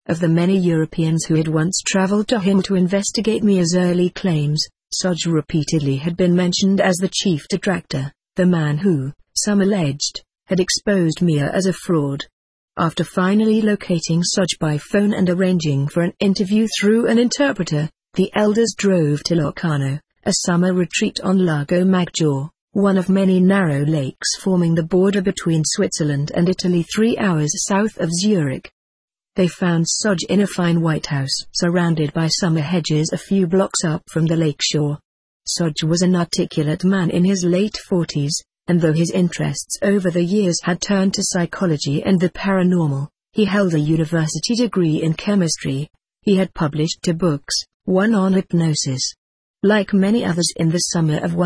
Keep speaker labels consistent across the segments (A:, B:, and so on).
A: Of the many Europeans who had once traveled to Hin to investigate Mia's early claims, Soj repeatedly had been mentioned as the chief detractor, the man who, some alleged, had exposed Mia as a fraud. After finally locating Soj by phone and arranging for an interview through an interpreter, the elders drove to Locarno, a summer retreat on Lago Maggiore, one of many narrow lakes forming the border between Switzerland and Italy 3 hours south of Zurich. They found Soj in a fine white house surrounded by summer hedges a few blocks up from the lakeshore. Soj was an articulate man in his late 40s, and though his interests over the years had turned to psychology and the paranormal, he held a university degree in chemistry. He had published 2 books, one on hypnosis. Like many others in the summer of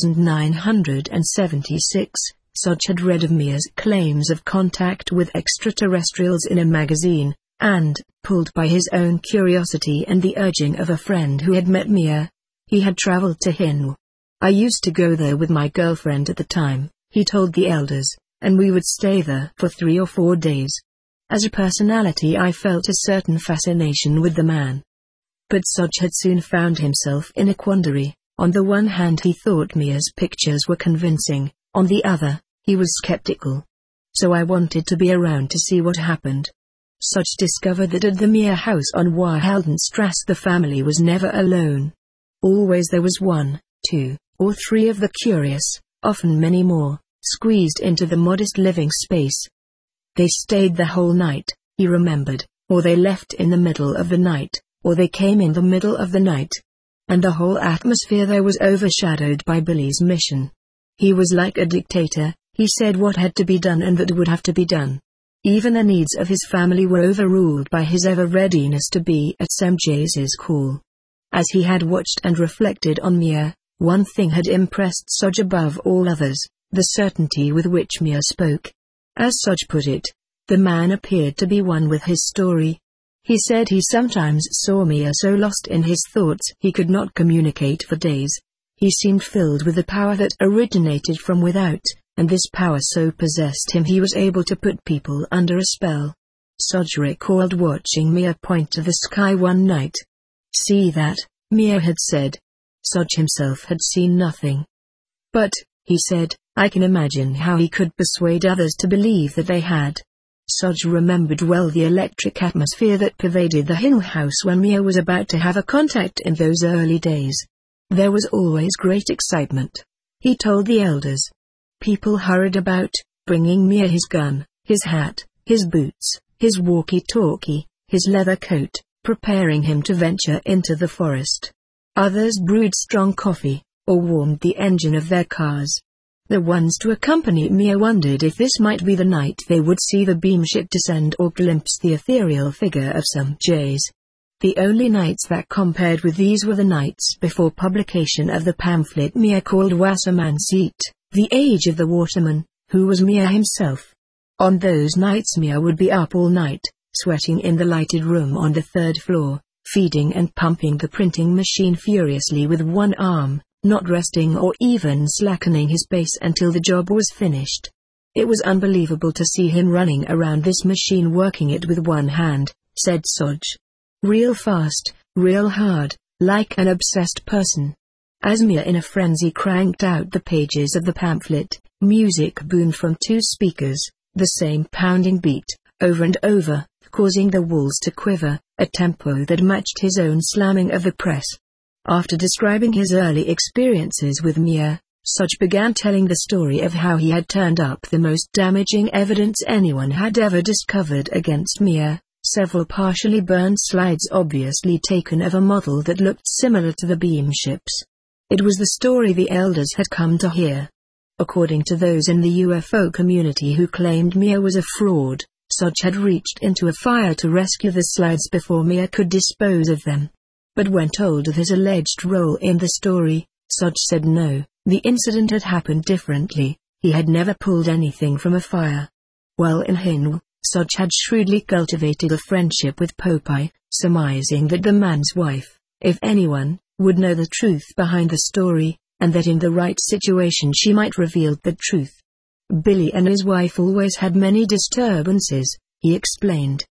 A: 1976, Soj had read of Mia's claims of contact with extraterrestrials in a magazine, and, pulled by his own curiosity and the urging of a friend who had met Mia, he had traveled to Hin. "I used to go there with my girlfriend at the time," he told the elders, "and we would stay there for 3 or 4 days. As a personality I felt a certain fascination with the man." But Soj had soon found himself in a quandary. On the one hand he thought Mia's pictures were convincing, on the other, he was skeptical. "So I wanted to be around to see what happened." Soj discovered that at the Mia house on Wilhelmstrasse the family was never alone. Always there was 1, 2, or 3 of the curious, often many more, squeezed into the modest living space. They stayed the whole night, he remembered, or they left in the middle of the night, or they came in the middle of the night. And the whole atmosphere there was overshadowed by Billy's mission. He was like a dictator. He said what had to be done and that would have to be done. Even the needs of his family were overruled by his ever-readiness to be at SMJ's call. As he had watched and reflected on Mia, one thing had impressed Soj above all others, the certainty with which Mia spoke. As Soj put it, the man appeared to be one with his story. He said he sometimes saw Mia so lost in his thoughts he could not communicate for days. He seemed filled with a power that originated from without, and this power so possessed him he was able to put people under a spell. Soj recalled watching Mia point to the sky one night. "See that," Mia had said. Soj himself had seen nothing. "But," he said, "I can imagine how he could persuade others to believe that they had." Soj remembered well the electric atmosphere that pervaded the Hin house when Mia was about to have a contact in those early days. There was always great excitement, he told the elders. People hurried about, bringing Mia his gun, his hat, his boots, his walkie-talkie, his leather coat, preparing him to venture into the forest. Others brewed strong coffee, or warmed the engine of their cars. The ones to accompany Mia wondered if this might be the night they would see the beamship descend or glimpse the ethereal figure of some Jays. The only nights that compared with these were the nights before publication of the pamphlet Mia called Wassermannszeit, The Age of the Waterman, who was Mia himself. On those nights Mia would be up all night, sweating in the lighted room on the 3rd floor, feeding and pumping the printing machine furiously with one arm, not resting or even slackening his pace until the job was finished. It was unbelievable to see him running around this machine working it with one hand, said Soj. Real fast, real hard, like an obsessed person. As Mia in a frenzy cranked out the pages of the pamphlet, music boomed from 2 speakers, the same pounding beat, over and over, causing the walls to quiver, a tempo that matched his own slamming of the press. After describing his early experiences with Mia, Soj began telling the story of how he had turned up the most damaging evidence anyone had ever discovered against Mia, several partially burned slides obviously taken of a model that looked similar to the beam ships. It was the story the elders had come to hear. According to those in the UFO community who claimed Mia was a fraud, Soj had reached into a fire to rescue the slides before Mia could dispose of them. But when told of his alleged role in the story, Soj said no, the incident had happened differently, he had never pulled anything from a fire. While in Hin, Soj had shrewdly cultivated a friendship with Popeye, surmising that the man's wife, if anyone, would know the truth behind the story, and that in the right situation she might reveal the truth. Billy and his wife always had many disturbances, he explained.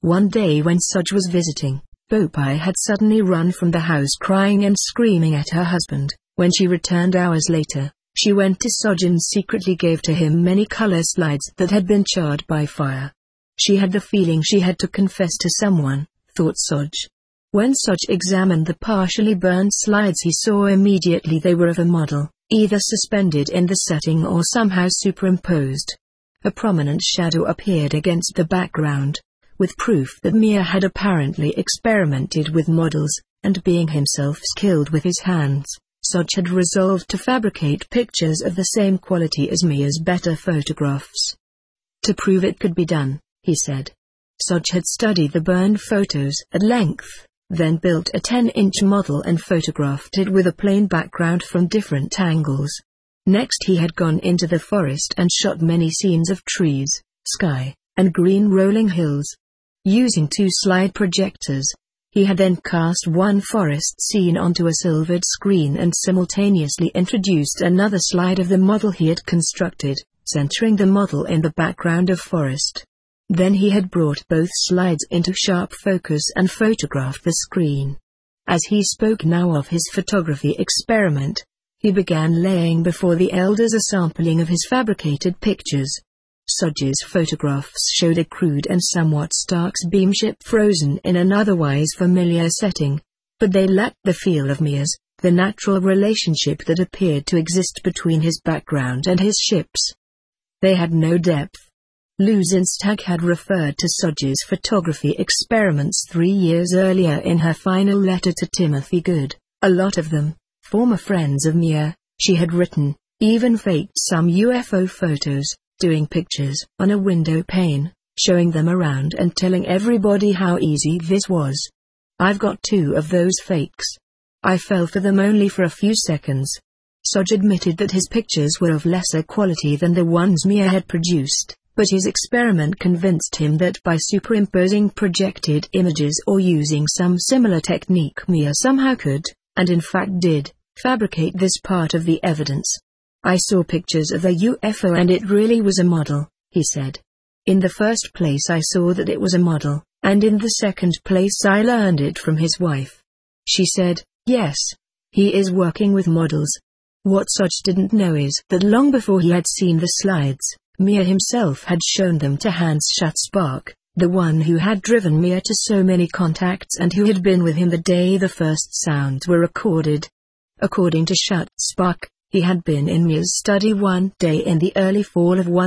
A: One day when Suj was visiting, Popeye had suddenly run from the house crying and screaming at her husband. When she returned hours later, she went to Suj and secretly gave to him many color slides that had been charred by fire. She had the feeling she had to confess to someone, thought Suj. When Suj examined the partially burned slides, he saw immediately they were of a model, either suspended in the setting or somehow superimposed. A prominent shadow appeared against the background, with proof that Mia had apparently experimented with models, and being himself skilled with his hands, Suj had resolved to fabricate pictures of the same quality as Mia's better photographs. To prove it could be done, he said. Suj had studied the burned photos at length, then built a 10-inch model and photographed it with a plain background from different angles. Next he had gone into the forest and shot many scenes of trees, sky, and green rolling hills. Using 2 slide projectors, he had then cast one forest scene onto a silvered screen and simultaneously introduced another slide of the model he had constructed, centering the model in the background of forest. Then he had brought both slides into sharp focus and photographed the screen. As he spoke now of his photography experiment, he began laying before the elders a sampling of his fabricated pictures. Suj's photographs showed a crude and somewhat stark beamship frozen in an otherwise familiar setting, but they lacked the feel of Mia's, the natural relationship that appeared to exist between his background and his ships. They had no depth. Lou Zinstag had referred to Suj's photography experiments 3 years earlier in her final letter to Timothy Good. A lot of them, former friends of Mia, she had written, even faked some UFO photos, doing pictures on a window pane, showing them around and telling everybody how easy this was. I've got 2 of those fakes. I fell for them only for a few seconds. Suj admitted that his pictures were of lesser quality than the ones Mia had produced, but his experiment convinced him that by superimposing projected images or using some similar technique Mia somehow could, and in fact did, fabricate this part of the evidence. I saw pictures of a UFO and it really was a model, he said. In the first place I saw that it was a model, and in the second place I learned it from his wife. She said, yes, he is working with models. What Suj didn't know is that long before he had seen the slides, Mia himself had shown them to Hans Schatzbach, the one who had driven Mia to so many contacts and who had been with him the day the first sounds were recorded. According to Schatzbach, he had been in Mia's study one day in the early fall of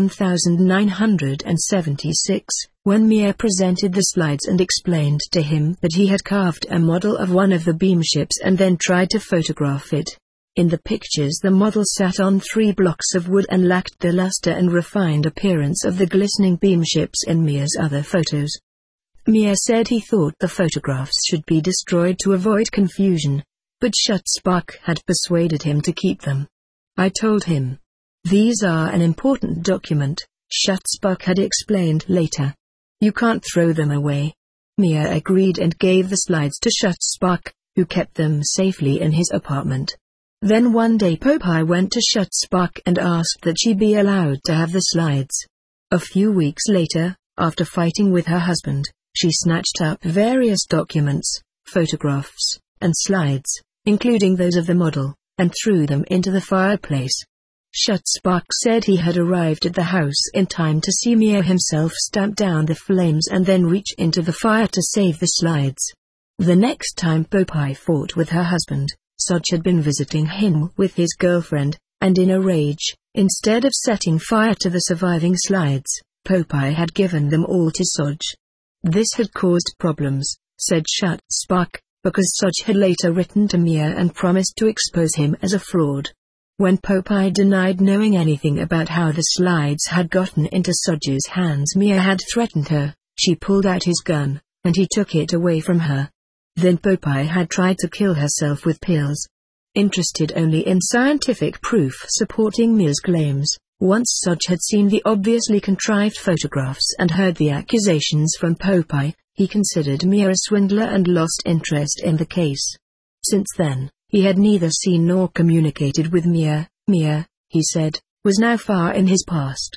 A: 1976, when Mia presented the slides and explained to him that he had carved a model of one of the beamships and then tried to photograph it. In the pictures the model sat on 3 blocks of wood and lacked the luster and refined appearance of the glistening beamships in Mia's other photos. Mia said he thought the photographs should be destroyed to avoid confusion, but Schatzbach had persuaded him to keep them. I told him. These are an important document, Schatzbach had explained later. You can't throw them away. Mia agreed and gave the slides to Schatzbach, who kept them safely in his apartment. Then one day Popeye went to Schatzbach and asked that she be allowed to have the slides. A few weeks later, after fighting with her husband, she snatched up various documents, photographs, and slides, including those of the model, and threw them into the fireplace. Schatzbach said he had arrived at the house in time to see Mia himself stamp down the flames and then reach into the fire to save the slides. The next time Popeye fought with her husband, Suj had been visiting him with his girlfriend, and in a rage, instead of setting fire to the surviving slides, Popeye had given them all to Suj. This had caused problems, said Schatzbach, because Suj had later written to Mia and promised to expose him as a fraud. When Popeye denied knowing anything about how the slides had gotten into Suj's hands, Mia had threatened her. She pulled out his gun, and he took it away from her. Then Popeye had tried to kill herself with pills. Interested only in scientific proof supporting Mia's claims, once Suj had seen the obviously contrived photographs and heard the accusations from Popeye, he considered Mia a swindler and lost interest in the case. Since then, he had neither seen nor communicated with Mia. Mia, he said, was now far in his past.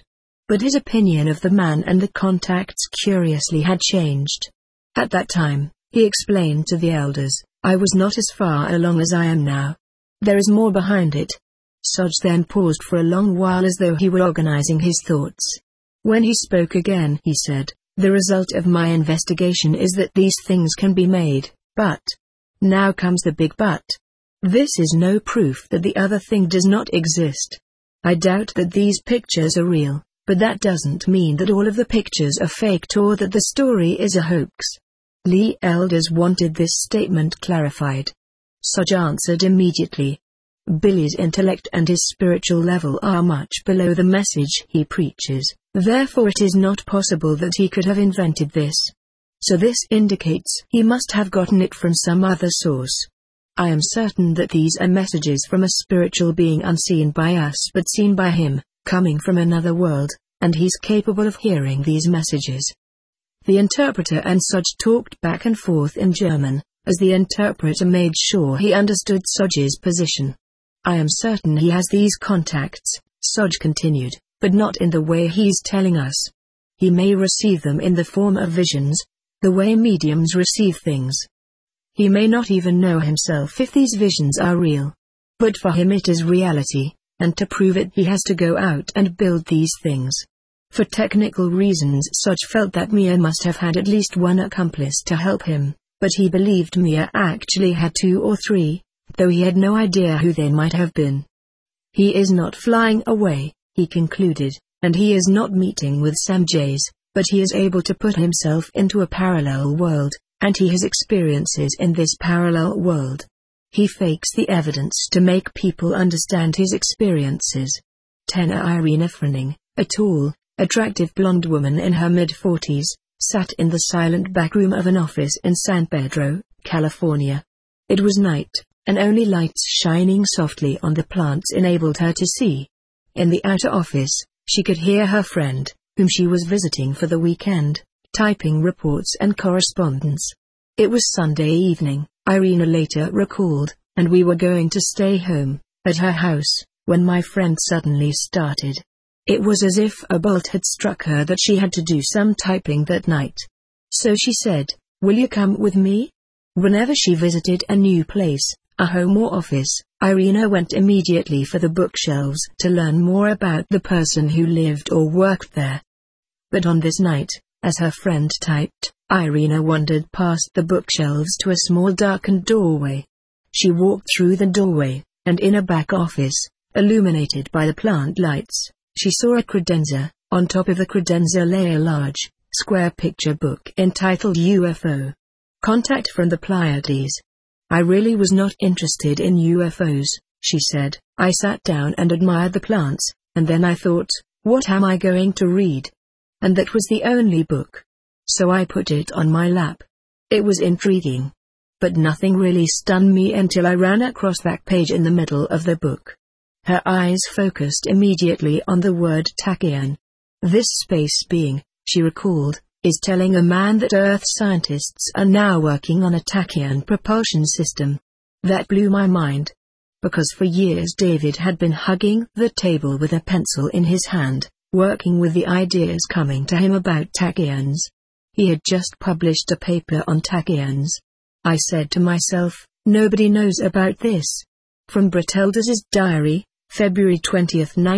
A: But his opinion of the man and the contacts curiously had changed. At that time, he explained to the elders, I was not as far along as I am now. There is more behind it. Soj then paused for a long while as though he were organizing his thoughts. When he spoke again, he said, the result of my investigation is that these things can be made, but... Now comes the big but. This is no proof that the other thing does not exist. I doubt that these pictures are real, but that doesn't mean that all of the pictures are faked or that the story is a hoax. Lee elders wanted this statement clarified. Soj answered immediately. Billy's intellect and his spiritual level are much below the message he preaches, therefore it is not possible that he could have invented this. So this indicates he must have gotten it from some other source. I am certain that these are messages from a spiritual being unseen by us but seen by him, coming from another world, and he's capable of hearing these messages. The interpreter and Soj talked back and forth in German, as the interpreter made sure he understood Soj's position. I am certain he has these contacts, Soj continued, but not in the way he's telling us. He may receive them in the form of visions, the way mediums receive things. He may not even know himself if these visions are real. But for him it is reality, and to prove it he has to go out and build these things. For technical reasons Soj felt that Mia must have had at least one accomplice to help him, but he believed Mia actually had 2 or 3, though he had no idea who they might have been. He is not flying away, he concluded, and he is not meeting with Samjays, but he is able to put himself into a parallel world, and he has experiences in this parallel world. He fakes the evidence to make people understand his experiences. Tenor Irina Frenning, a tall, attractive blonde woman in her mid-40s, sat in the silent back room of an office in San Pedro, California. It was night, and only lights shining softly on the plants enabled her to see. In the outer office, she could hear her friend, whom she was visiting for the weekend, typing reports and correspondence. It was Sunday evening, Irina later recalled, and we were going to stay home, at her house, when my friend suddenly started. It was as if a bolt had struck her that she had to do some typing that night. So she said, "Will you come with me?" Whenever she visited a new place, a home or office, Irina went immediately for the bookshelves to learn more about the person who lived or worked there. But on this night, as her friend typed, Irina wandered past the bookshelves to a small darkened doorway. She walked through the doorway, and in a back office, illuminated by the plant lights, she saw a credenza. On top of the credenza lay a large, square picture book entitled UFO. Contact from the Pleiades. I really was not interested in UFOs, she said. I sat down and admired the plants, and then I thought, what am I going to read? And that was the only book. So I put it on my lap. It was intriguing. But nothing really stunned me until I ran across that page in the middle of the book. Her eyes focused immediately on the word tachyon. This space being, she recalled, is telling a man that Earth scientists are now working on a tachyon propulsion system. That blew my mind. Because for years David had been hugging the table with a pencil in his hand, working with the ideas coming to him about tachyons. He had just published a paper on tachyons. I said to myself, nobody knows about this. From Britelda's diary, February 20,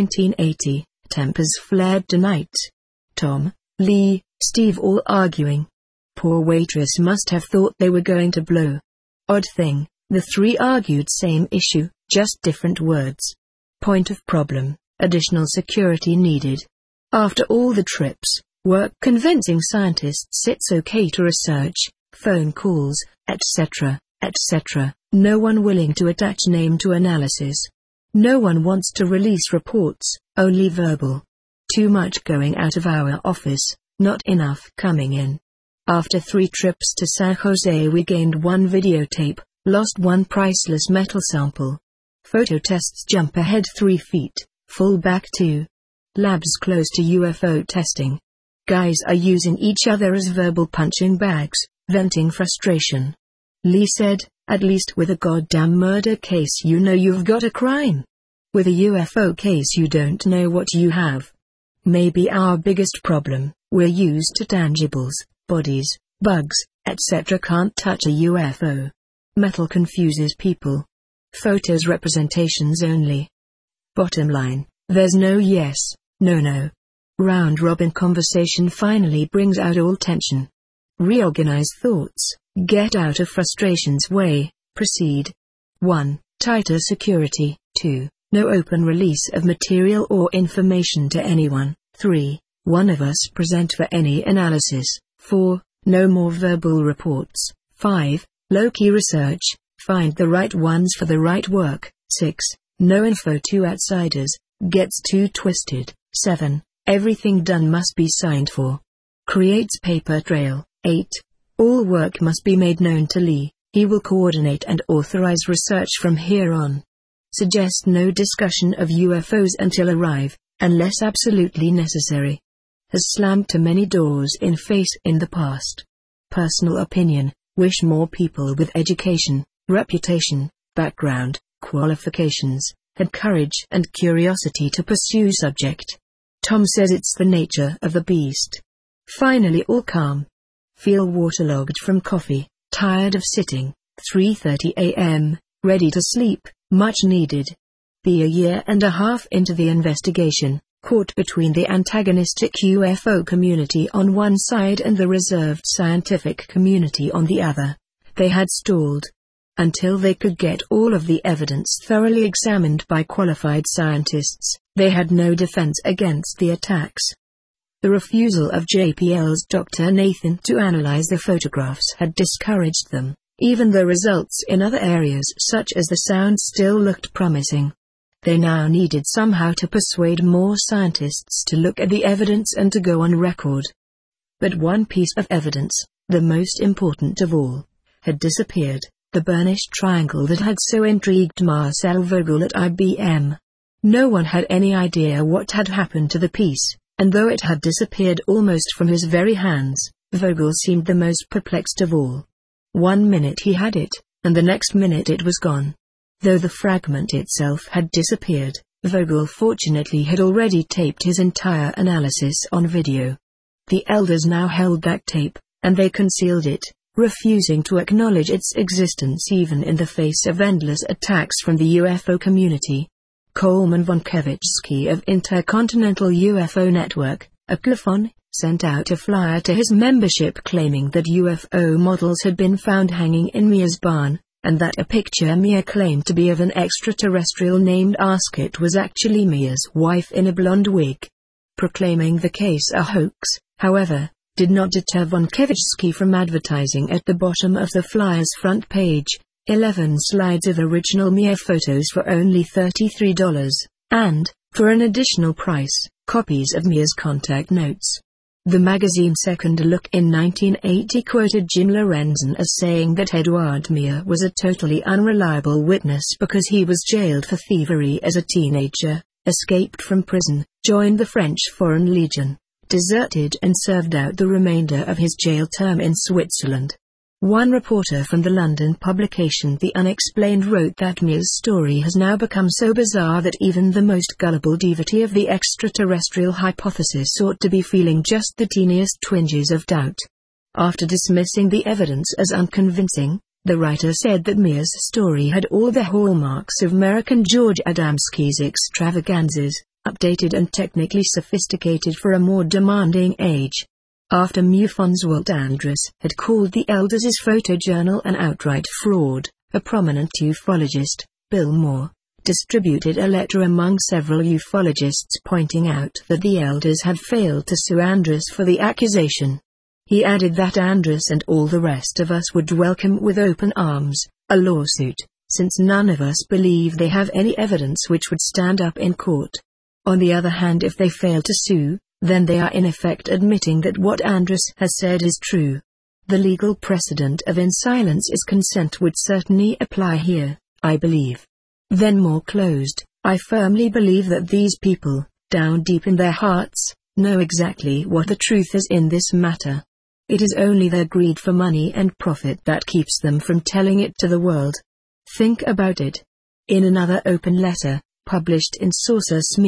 A: 1980, tempers flared tonight. Tom, Lee, Steve all arguing. Poor waitress must have thought they were going to blow. Odd thing, the three argued same issue, just different words. Point of problem, additional security needed. After all the trips, work convincing scientists it's okay to research, phone calls, etc., etc., no one willing to attach name to analysis. No one wants to release reports, only verbal. Too much going out of our office, not enough coming in. After 3 trips to San Jose we gained 1 videotape, lost 1 priceless metal sample. Photo tests jump ahead 3 feet, fall back 2. Labs close to UFO testing. Guys are using each other as verbal punching bags, venting frustration. Lee said, at least with a goddamn murder case you know you've got a crime. With a UFO case you don't know what you have. Maybe our biggest problem, we're used to tangibles, bodies, bugs, etc. Can't touch a UFO. Metal confuses people. Photos representations only. Bottom line, there's no yes, no. Round-robin conversation finally brings out all tension. Reorganize thoughts, get out of frustration's way, proceed. 1. Tighter security. 2. No open release of material or information to anyone. 3. One of us present for any analysis. 4. No more verbal reports. 5. Low-key research, find the right ones for the right work. 6. No info to outsiders, gets too twisted. 7. Everything done must be signed for. Creates paper trail. 8. All work must be made known to Lee, he will coordinate and authorize research from here on. Suggest no discussion of UFOs until arrive, unless absolutely necessary. Has slammed too many doors in face in the past. Personal opinion, wish more people with education, reputation, background, qualifications, had courage and curiosity to pursue subject. Tom says it's the nature of the beast. Finally all calm. Feel waterlogged from coffee, tired of sitting, 3:30 a.m., ready to sleep, much needed. Be a year and a half into the investigation, caught between the antagonistic UFO community on one side and the reserved scientific community on the other. They had stalled. Until they could get all of the evidence thoroughly examined by qualified scientists, they had no defense against the attacks. The refusal of JPL's Dr. Nathan to analyze the photographs had discouraged them, even though results in other areas such as the sound still looked promising. They now needed somehow to persuade more scientists to look at the evidence and to go on record. But one piece of evidence, the most important of all, had disappeared, the burnished triangle that had so intrigued Marcel Vogel at IBM. No one had any idea what had happened to the piece, and though it had disappeared almost from his very hands, Vogel seemed the most perplexed of all. 1 minute he had it, and the next minute it was gone. Though the fragment itself had disappeared, Vogel fortunately had already taped his entire analysis on video. The elders now held that tape, and they concealed it, refusing to acknowledge its existence even in the face of endless attacks from the UFO community. Coleman Vonkevichsky of Intercontinental UFO Network, UFON, sent out a flyer to his membership claiming that UFO models had been found hanging in Mia's barn, and that a picture Mia claimed to be of an extraterrestrial named Asket was actually Mia's wife in a blonde wig. Proclaiming the case a hoax, however, did not deter Vonkevichsky from advertising at the bottom of the flyer's front page, 11 slides of original Mia photos for only $33, and, for an additional price, copies of Mia's contact notes. The magazine's second look in 1980 quoted Jim Lorenzen as saying that Edouard Mia was a totally unreliable witness because he was jailed for thievery as a teenager, escaped from prison, joined the French Foreign Legion, deserted and served out the remainder of his jail term in Switzerland. One reporter from the London publication The Unexplained wrote that Mia's story has now become so bizarre that even the most gullible devotee of the extraterrestrial hypothesis ought to be feeling just the teeniest twinges of doubt. After dismissing the evidence as unconvincing, the writer said that Mia's story had all the hallmarks of American George Adamski's extravaganzas, updated and technically sophisticated for a more demanding age. After MUFON's Walt Andrus had called the elders' photojournal an outright fraud, a prominent ufologist, Bill Moore, distributed a letter among several ufologists pointing out that the elders had failed to sue Andrus for the accusation. He added that Andrus and all the rest of us would welcome with open arms a lawsuit, since none of us believe they have any evidence which would stand up in court. On the other hand, if they fail to sue, then they are in effect admitting that what Andrus has said is true. The legal precedent of in silence is consent would certainly apply here, I believe. Then Moore closed, I firmly believe that these people, down deep in their hearts, know exactly what the truth is in this matter. It is only their greed for money and profit that keeps them from telling it to the world. Think about it. In another open letter, published in Saucer Smear,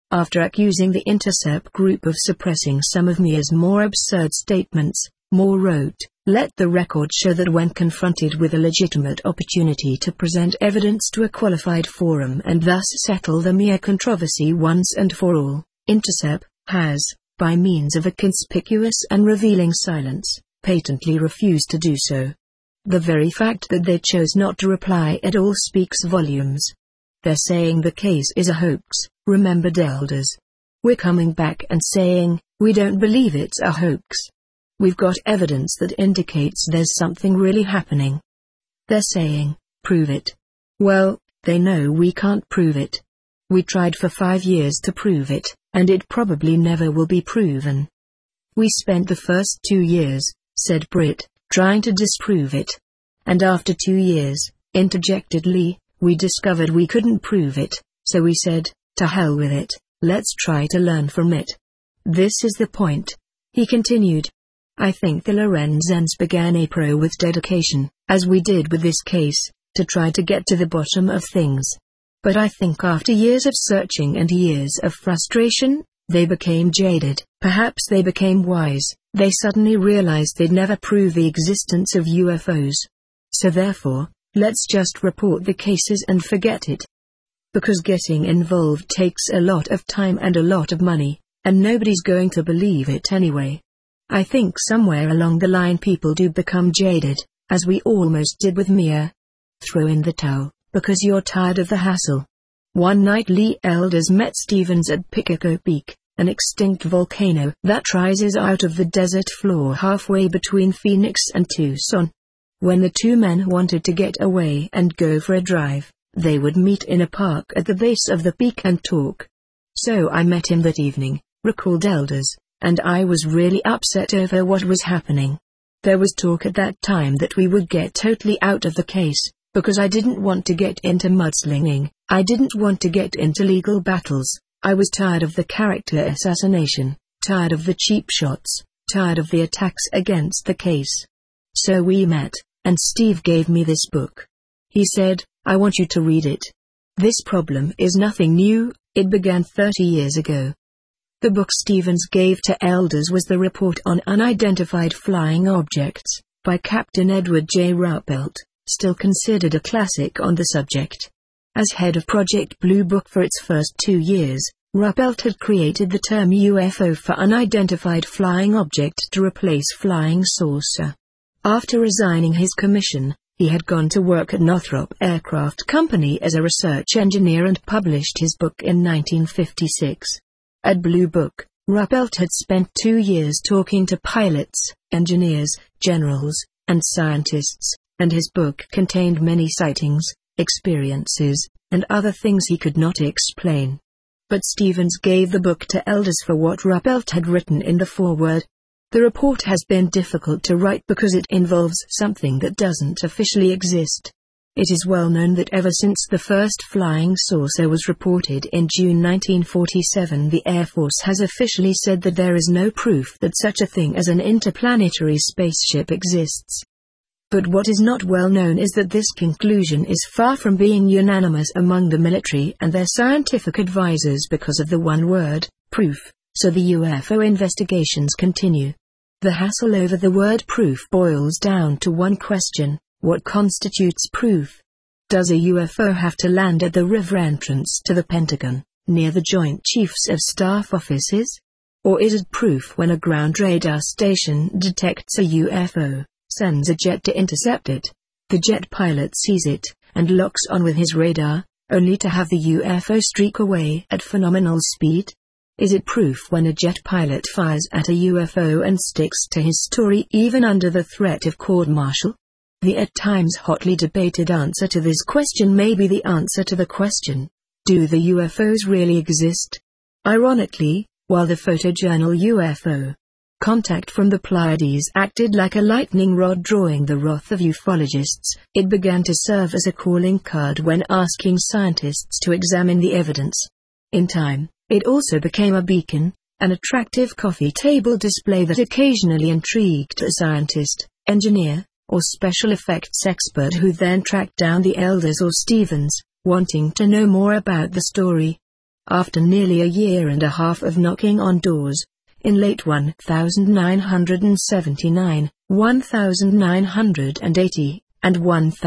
A: After accusing the Intercept group of suppressing some of Mia's more absurd statements, Moore wrote, "Let the record show that when confronted with a legitimate opportunity to present evidence to a qualified forum and thus settle the Mia controversy once and for all, Intercept has, by means of a conspicuous and revealing silence, patently refused to do so. The very fact that they chose not to reply at all speaks volumes. They're saying the case is a hoax," remembered Elders. "We're coming back and saying, we don't believe it's a hoax. We've got evidence that indicates there's something really happening." They're saying, "Prove it." Well, they know we can't prove it. We tried for 5 years to prove it, and it probably never will be proven. "We spent the first 2 years," said Britt, "trying to disprove it. And after 2 years," interjected Lee, "we discovered we couldn't prove it, so we said, to hell with it, let's try to learn from it. This is the point," he continued. "I think the Lorenzens began APRO with dedication, as we did with this case, to try to get to the bottom of things. But I think after years of searching and years of frustration, they became jaded. Perhaps they became wise. They suddenly realized they'd never prove the existence of UFOs. So therefore, let's just report the cases and forget it. Because getting involved takes a lot of time and a lot of money, and nobody's going to believe it anyway. I think somewhere along the line people do become jaded, as we almost did with Mia. Throw in the towel, because you're tired of the hassle." One night Lee Elders met Stevens at Picaco Peak, an extinct volcano that rises out of the desert floor halfway between Phoenix and Tucson. When the two men wanted to get away and go for a drive, they would meet in a park at the base of the peak and talk. "So I met him that evening," recalled Elders, "and I was really upset over what was happening. There was talk at that time that we would get totally out of the case, because I didn't want to get into mudslinging, I didn't want to get into legal battles, I was tired of the character assassination, tired of the cheap shots, tired of the attacks against the case. So we met, and Steve gave me this book. He said, I want you to read it. This problem is nothing new, it began 30 years ago." The book Stevens gave to Elders was the Report on Unidentified Flying Objects, by Captain Edward J. Ruppelt, still considered a classic on the subject. As head of Project Blue Book for its first 2 years, Ruppelt had created the term UFO for unidentified flying object to replace flying saucer. After resigning his commission, he had gone to work at Northrop Aircraft Company as a research engineer and published his book in 1956. At Blue Book, Ruppelt had spent 2 years talking to pilots, engineers, generals, and scientists, and his book contained many sightings, experiences, and other things he could not explain. But Stevens gave the book to Elders for what Ruppelt had written in the foreword. The report has been difficult to write because it involves something that doesn't officially exist. It is well known that ever since the first flying saucer was reported in June 1947, the Air Force has officially said that there is no proof that such a thing as an interplanetary spaceship exists. But what is not well known is that this conclusion is far from being unanimous among the military and their scientific advisors because of the one word, proof, so the UFO investigations continue. The hassle over the word proof boils down to one question: what constitutes proof? Does a UFO have to land at the river entrance to the Pentagon, near the Joint Chiefs of Staff offices? Or is it proof when a ground radar station detects a UFO, sends a jet to intercept it, the jet pilot sees it, and locks on with his radar, only to have the UFO streak away at phenomenal speed? Is it proof when a jet pilot fires at a UFO and sticks to his story even under the threat of court-martial? The at times hotly debated answer to this question may be the answer to the question, do the UFOs really exist? Ironically, while the photojournal UFO Contact from the Pleiades acted like a lightning rod drawing the wrath of ufologists, it began to serve as a calling card when asking scientists to examine the evidence. In time, it also became a beacon, an attractive coffee table display that occasionally intrigued a scientist, engineer, or special effects expert who then tracked down the Elders or Stevens, wanting to know more about the story. After nearly a year and a half of knocking on doors, in late 1979, 1980, and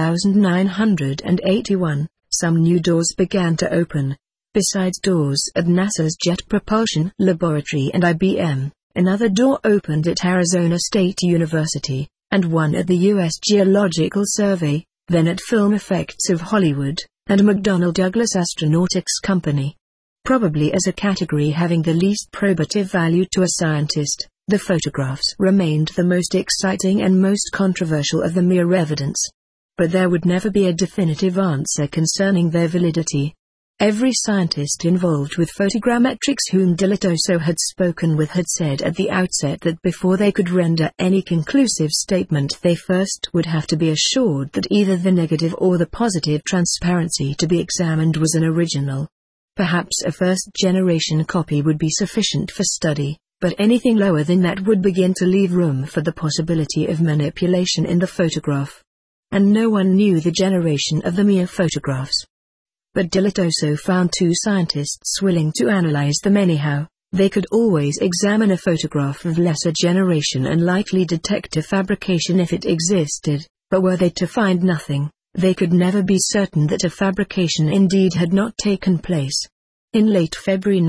A: 1981, some new doors began to open. Besides doors at NASA's Jet Propulsion Laboratory and IBM, another door opened at Arizona State University, and one at the U.S. Geological Survey, then at Film Effects of Hollywood, and McDonnell Douglas Astronautics Company. Probably as a category having the least probative value to a scientist, the photographs remained the most exciting and most controversial of the mere evidence. But there would never be a definitive answer concerning their validity. Every scientist involved with photogrammetrics whom Dilettoso had spoken with had said at the outset that before they could render any conclusive statement they first would have to be assured that either the negative or the positive transparency to be examined was an original. Perhaps a first-generation copy would be sufficient for study, but anything lower than that would begin to leave room for the possibility of manipulation in the photograph. And no one knew the generation of the mere photographs. But Dilettoso found two scientists willing to analyze them anyhow. They could always examine a photograph of lesser generation and likely detect a fabrication if it existed, but were they to find nothing, they could never be certain that a fabrication indeed had not taken place. In late February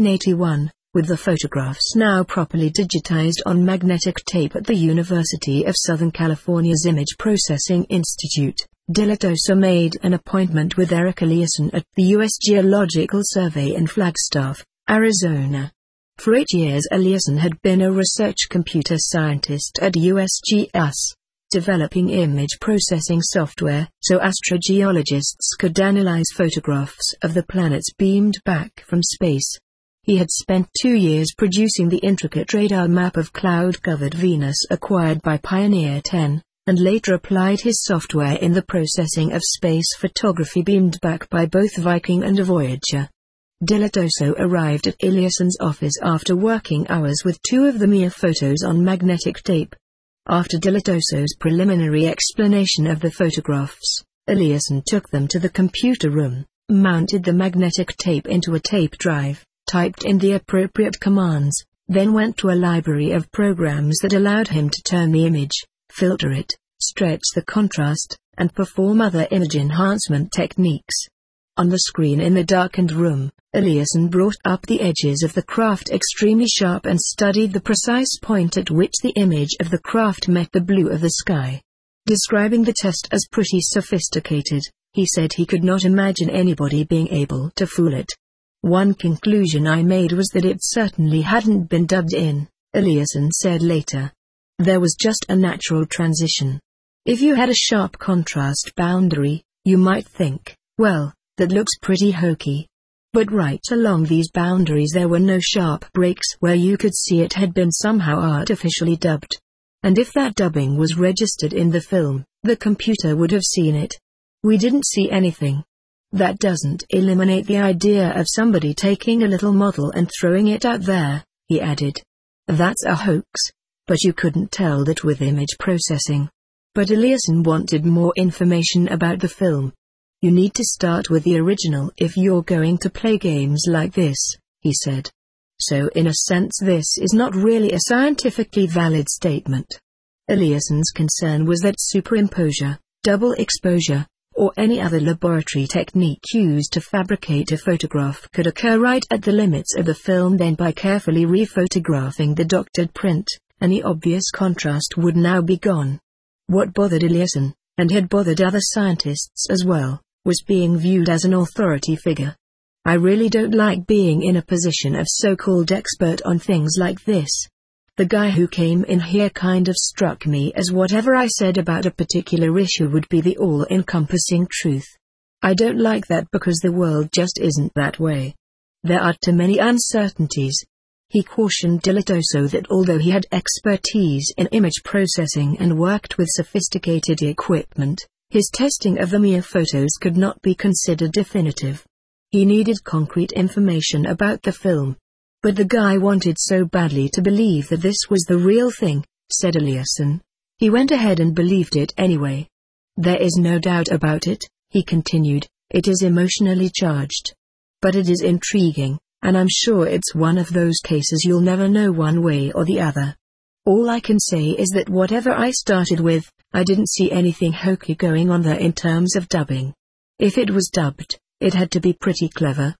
A: 1981, with the photographs now properly digitized on magnetic tape at the University of Southern California's Image Processing Institute, Dilettoso made an appointment with Eric Eliasson at the U.S. Geological Survey in Flagstaff, Arizona. For 8 years Eliasson had been a research computer scientist at USGS, developing image processing software so astrogeologists could analyze photographs of the planets beamed back from space. He had spent 2 years producing the intricate radar map of cloud-covered Venus acquired by Pioneer 10, and later applied his software in the processing of space photography beamed back by both Viking and Voyager. Dilettoso arrived at Eliasson's office after working hours with 2 of the mere photos on magnetic tape. After Dilettoso's preliminary explanation of the photographs, Eliasson took them to the computer room, mounted the magnetic tape into a tape drive, typed in the appropriate commands, then went to a library of programs that allowed him to turn the image, filter it, stretch the contrast, and perform other image enhancement techniques. On the screen in the darkened room, Eliasson brought up the edges of the craft extremely sharp and studied the precise point at which the image of the craft met the blue of the sky. Describing the test as pretty sophisticated, he said he could not imagine anybody being able to fool it. One conclusion I made was that it certainly hadn't been dubbed in, Eliasson said later. There was just a natural transition. If you had a sharp contrast boundary, you might think, well, that looks pretty hokey. But right along these boundaries there were no sharp breaks where you could see it had been somehow artificially dubbed. And if that dubbing was registered in the film, the computer would have seen it. We didn't see anything. That doesn't eliminate the idea of somebody taking a little model and throwing it out there, he added. That's a hoax. But you couldn't tell that with image processing. But Eliasson wanted more information about the film. You need to start with the original if you're going to play games like this, he said. So in a sense this is not really a scientifically valid statement. Eliasson's concern was that superimposure, double exposure, or any other laboratory technique used to fabricate a photograph could occur right at the limits of the film. Then by carefully rephotographing the doctored print, any obvious contrast would now be gone. What bothered Eliasson, and had bothered other scientists as well, was being viewed as an authority figure. I really don't like being in a position of so-called expert on things like this. The guy who came in here kind of struck me as whatever I said about a particular issue would be the all-encompassing truth. I don't like that because the world just isn't that way. There are too many uncertainties. He cautioned Dilettoso that although he had expertise in image processing and worked with sophisticated equipment, his testing of the mere photos could not be considered definitive. He needed concrete information about the film. But the guy wanted so badly to believe that this was the real thing, said Eliasson. He went ahead and believed it anyway. There is no doubt about it, he continued, it is emotionally charged. But it is intriguing, and I'm sure it's one of those cases you'll never know one way or the other. All I can say is that whatever I started with, I didn't see anything hokey going on there in terms of dubbing. If it was dubbed, it had to be pretty clever.